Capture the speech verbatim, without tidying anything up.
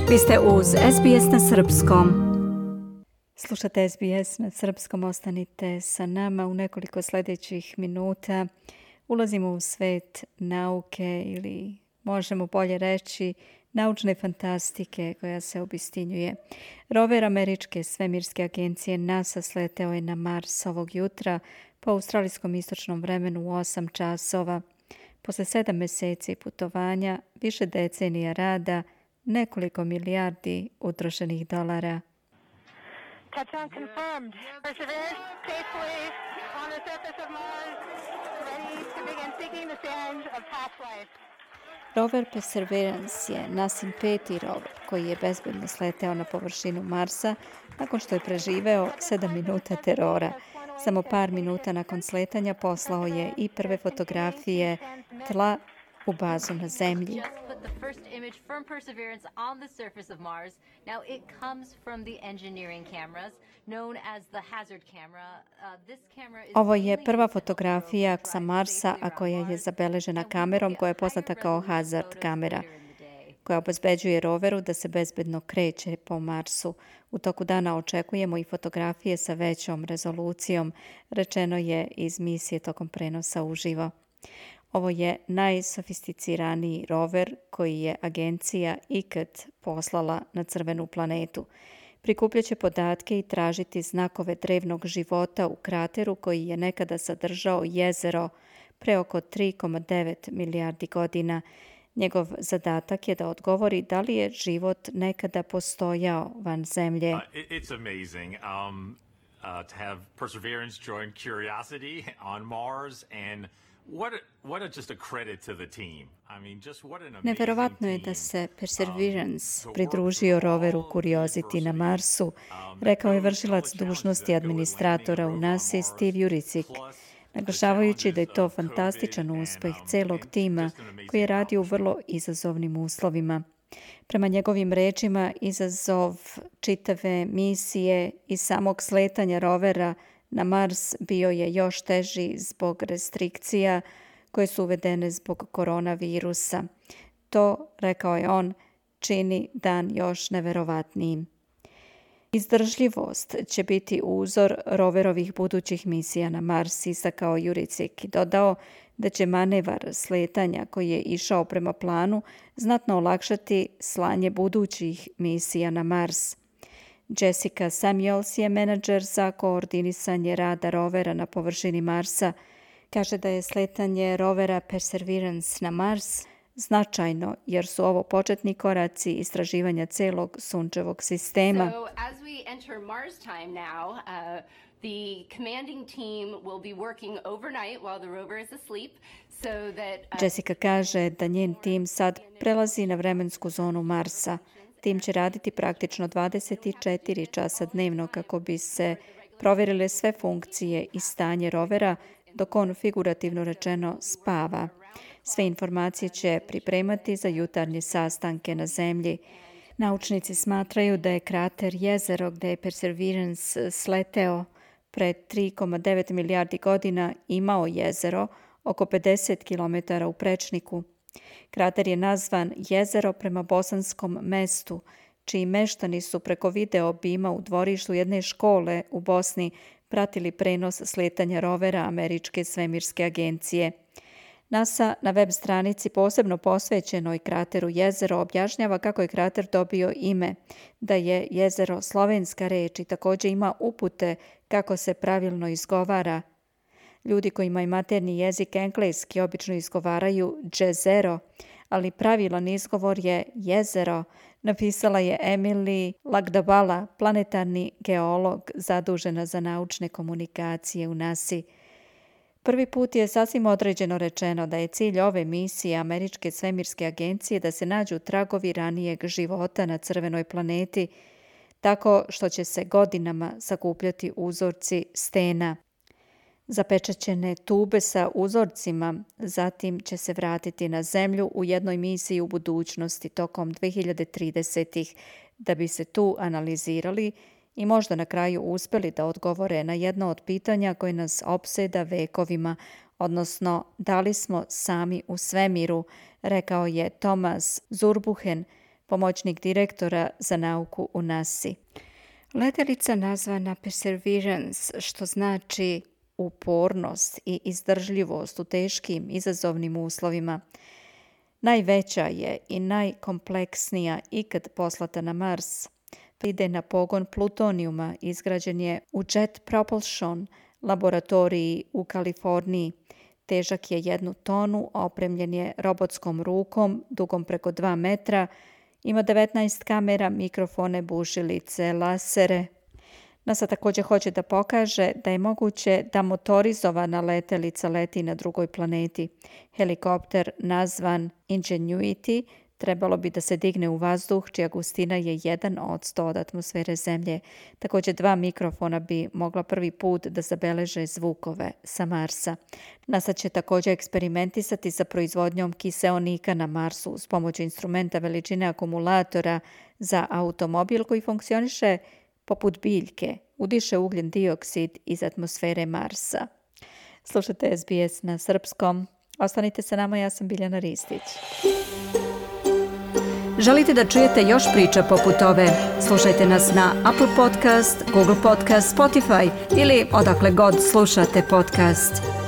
Vi ste uz S B S na srpskom. Slušate S B S na srpskom, ostanite sa nama u nekoliko sljedećih minuta. Ulazimo u svet nauke ili možemo bolje reći naučne fantastike koja se obistinjuje. Rover američke svemirske agencije NASA sleteo je na Mars ovog jutra po australijskom istočnom vremenu u osam časova. Posle sedam meseci putovanja, više decenija rada, nekoliko milijardi utrošenih dolara. Touchdown confirmed. Perseverance safely on the surface of Mars, ready to begin seeking the sands of past life. Rover Perseverance je nasin peti rover koji je bezbedno sleteo na površinu Marsa nakon što je preživeo sedam minuta terora. Samo par minuta nakon sletanja poslao je i prve fotografije tla u bazu na Zemlji. Ovo je prva fotografija sa Marsa, a koja je zabeležena kamerom koja je poznata kao Hazard kamera, koja obezbeđuje roveru da se bezbedno kreće po Marsu. U toku dana očekujemo i fotografije sa većom rezolucijom, rečeno je iz misije tokom prenosa uživo. Ovo je najsofisticiraniji rover koji je agencija ikad poslala na crvenu planetu. Prikupljaće podatke i tražiti znakove drevnog života u krateru koji je nekada sadržao jezero pre oko tri zarez devet milijardi godina. Njegov zadatak je da odgovori da li je život nekada postojao van Zemlje. Uh, it, it's amazing um, uh, to have Perseverance join Curiosity on Mars and what a, what a just a credit to the team. I mean, just what an amazing Neverovatno je da se Perseverance pridružio roveru Curiosity na Marsu, rekao je vršilac dužnosti administratora u NASA Steve Juricik, naglašavajući da je to fantastičan uspeh celog tima koji je radio u vrlo izazovnim uslovima. Prema njegovim rečima, izazov čitave misije i samog sletanja rovera na Mars bio je još teži zbog restrikcija koje su uvedene zbog koronavirusa. To, rekao je on, čini dan još neverovatnijim. Izdržljivost će biti uzor roverovih budućih misija na Mars, istakao Juricik i dodao da će manevar sletanja koji je išao prema planu znatno olakšati slanje budućih misija na Mars. Jessica Samuels je menadžer za koordinisanje rada rovera na površini Marsa. Kaže da je sletanje rovera Perseverance na Mars značajno jer su ovo početni koraci istraživanja celog sunčevog sistema. So, as we enter Mars time now, uh, the commanding team will be working overnight while the rover is asleep, so that uh, Jessica kaže da njen tim sad prelazi na vremensku zonu Marsa. Tim će raditi praktično dvadeset četiri časa dnevno kako bi se provjerile sve funkcije i stanje rovera dok on figurativno rečeno spava. Sve informacije će pripremati za jutarnje sastanke na Zemlji. Naučnici smatraju da je krater jezero gde je Perseverance sleteo pre tri zarez devet milijardi godina imao jezero oko pedeset kilometara u prečniku. Krater je nazvan jezero prema bosanskom mestu, čiji meštani su preko video bima u dvorištu jedne škole u Bosni pratili prenos sletanja rovera američke svemirske agencije. NASA na web stranici posebno posvećenoj krateru jezero objašnjava kako je krater dobio ime, da je jezero slovenska reč i također ima upute kako se pravilno izgovara. Ljudi koji imaju materni jezik engleski obično izgovaraju jezero, ali pravilan izgovor je jezero, napisala je Emily Lagdabala, planetarni geolog zadužena za naučne komunikacije u nasi. Prvi put je sasvim određeno rečeno da je cilj ove misije američke svemirske agencije da se nađu tragovi ranijeg života na crvenoj planeti, tako što će se godinama sakupljati uzorci stena. Zapečaćene tube sa uzorcima zatim će se vratiti na Zemlju u jednoj misiji u budućnosti tokom dve hiljade tridesetih da bi se tu analizirali i možda na kraju uspeli da odgovore na jedno od pitanja koje nas opseda vekovima, odnosno da li smo sami u svemiru, rekao je Thomas Zurbuchen, pomoćnik direktora za nauku u nasi. Letelica nazvana Perseverance, što znači upornost i izdržljivost u teškim izazovnim uslovima, najveća je i najkompleksnija ikad poslata na Mars. Ide na pogon plutonijuma, izgrađen je u Jet Propulsion laboratoriji u Kaliforniji. Težak je jednu tonu, opremljen je robotskom rukom dugom preko dva metra, ima devetnaest kamera, mikrofone, bušilice, lasere. NASA također hoće da pokaže da je moguće da motorizovana letelica leti na drugoj planeti. Helikopter nazvan Ingenuity trebalo bi da se digne u vazduh, čija gustina je jedan od sto od atmosfere Zemlje. Također dva mikrofona bi mogla prvi put da zabeleže zvukove sa Marsa. NASA će također eksperimentisati sa proizvodnjom kiseonika na Marsu uz pomoć instrumenta veličine akumulatora za automobil koji funkcioniše poput biljke, udiše ugljen dioksid iz atmosfere Marsa. Slušajte S B S na srpskom. Ostanite sa nama, ja sam Biljana Ristić. Želite da čujete još priča poput ove? Slušajte nas na Apple Podcast, Google Podcast, Spotify ili odakle god slušate podcast.